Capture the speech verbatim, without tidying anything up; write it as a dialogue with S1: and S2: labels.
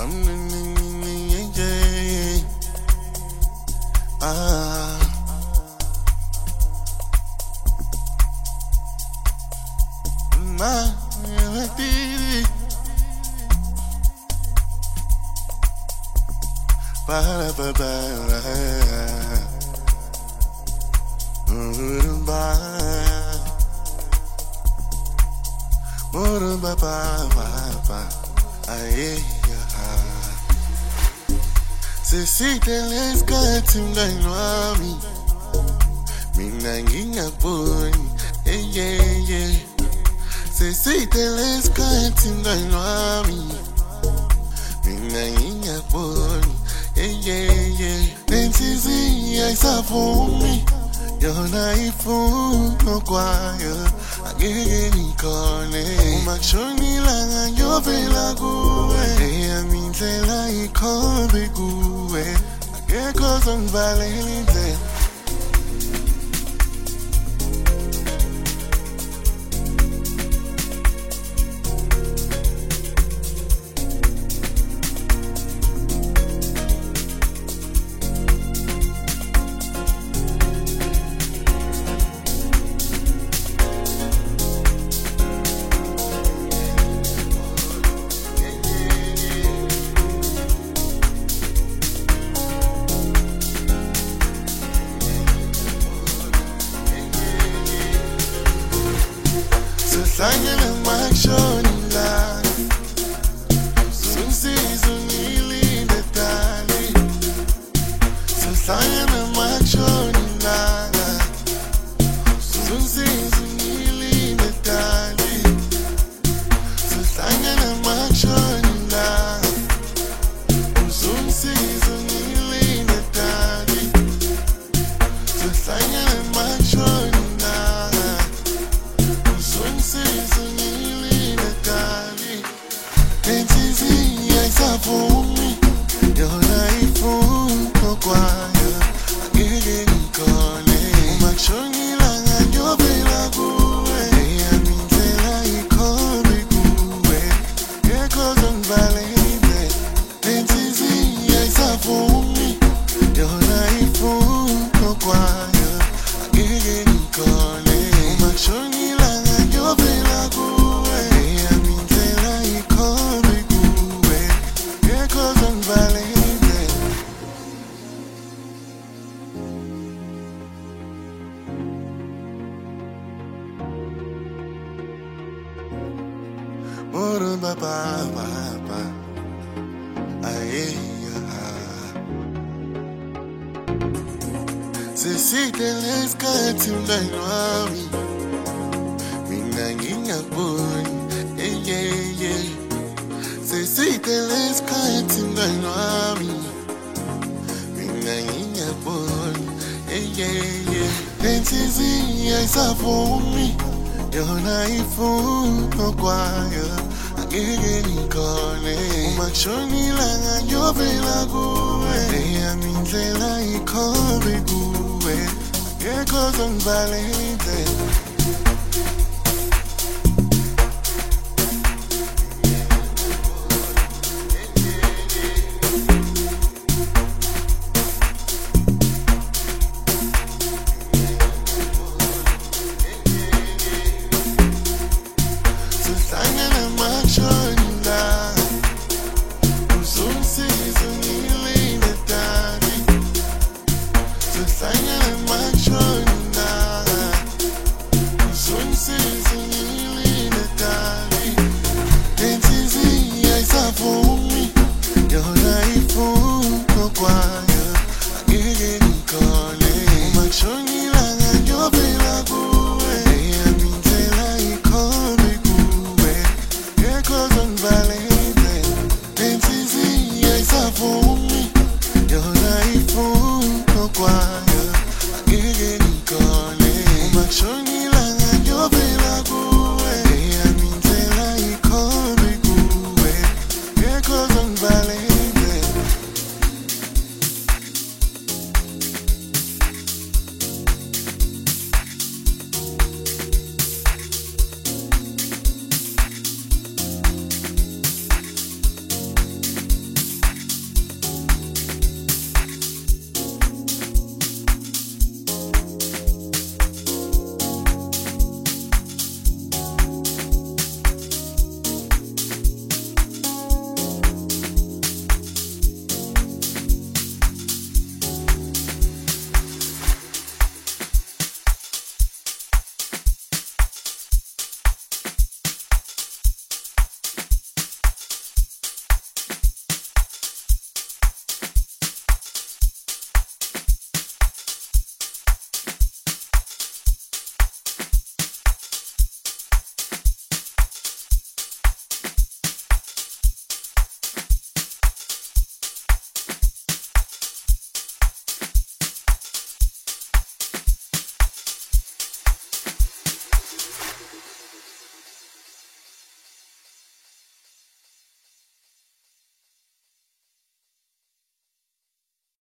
S1: Ah, my melody. Ba ba ba ba. Ba ba ba ba. Aye. Sesiteleka mngani wami mina ngingaboni hey yeah yeah Sesiteleka mngani wami mina ngingaboni hey yeah yeah Nenhliziyo ayisavumi yona ifuna kwayo angeke ngikhone uma kushonila ngiyovela kuwe eyami indlela ikhombe kuwe akekho ozongivalela indlela Sangena makshonila Sunsizo nilinde tali Sangena makshonila Sunsizo nilinde tali Sangena makshonila Sunsizo nilinde tali Sangena makshonila Nenhliziyo ayisavumi yona ifuna kwayo angeke ngikhone uma kushonila ngiyovela kuwe eyami indlela ikhombe kuwe akekho ozongivalela indlela Nenhliziyo ayisavumi yona ifuna kwayo angeke ngikhone uma kushonila ngiyovela kuwe eyami indlela ikhombe kuwe akekho ozongivalela indlela Moro ba ba ba ba Aye Sesiteleka mngani wami mina ngingaboni hey yeah yeah Sesiteleka mngani wami mina ngingaboni hey yeah yeah Nenhliziyo ayisavumi yona ifuna kwayo angeke ngikhone uma kushonila ngiyovela kuwe eyami indlela ikhombe kuwe akekho ozongivalela indlela